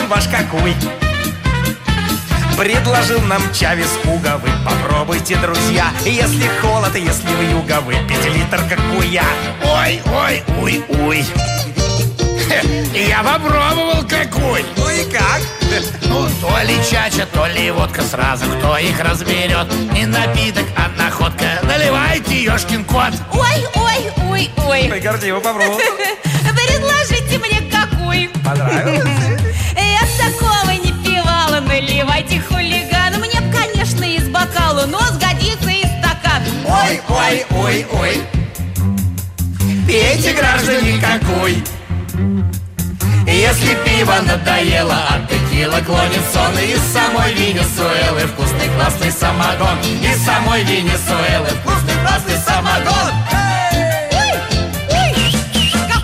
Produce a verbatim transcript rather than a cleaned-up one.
ваш какой? Предложил нам Чавес Уга. Вы попробуйте, друзья. Если холод, если вьюга, выпить литр, как я. Ой, ой, ой, ой. Я попробовал какой. Ну и как? Ну, то ли чача, то ли водка, сразу кто их разберет. Не напиток, а находка. Наливайте, ёшкин кот. Ой, ой, ой, ой. Ой, Гордеева попробовал. Предложите мне какой. Понравилось? Я такого не пивала. Наливайте, хулиган. Мне б, конечно, из бокала, но сгодится и стакан. Ой, ой, ой, ой. Пейте, граждане, какой. Если пиво надоело, от текила клонит сон. Из самой Венесуэлы вкусный классный самогон. Из самой Венесуэлы вкусный классный самогон.